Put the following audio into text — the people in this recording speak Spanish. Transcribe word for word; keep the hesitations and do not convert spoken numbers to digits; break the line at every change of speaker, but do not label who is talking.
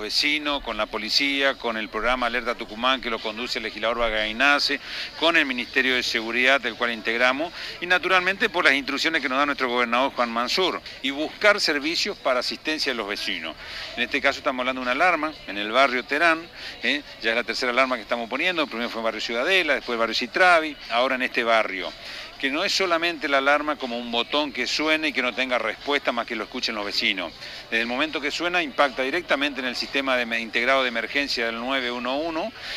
vecinos, con la policía, con el programa Alerta Tucumán que lo conduce el legislador Bagainace, con el Ministerio de Seguridad del cual integramos y naturalmente por las instrucciones que nos da nuestro gobernador Juan Mansur y buscar servicios para asistencia de los vecinos. En este caso estamos hablando de una alarma en el barrio Terán, ¿eh? Ya es la tercera alarma que estamos poniendo, primero fue en el barrio Ciudadela, después el barrio Citravi, ahora en este barrio. Que no es solamente la alarma como un botón que suene y que no tenga respuesta más que lo escuchen los vecinos. Desde el momento que suena impacta directamente en el sistema de, integrado de emergencia del nueve uno uno.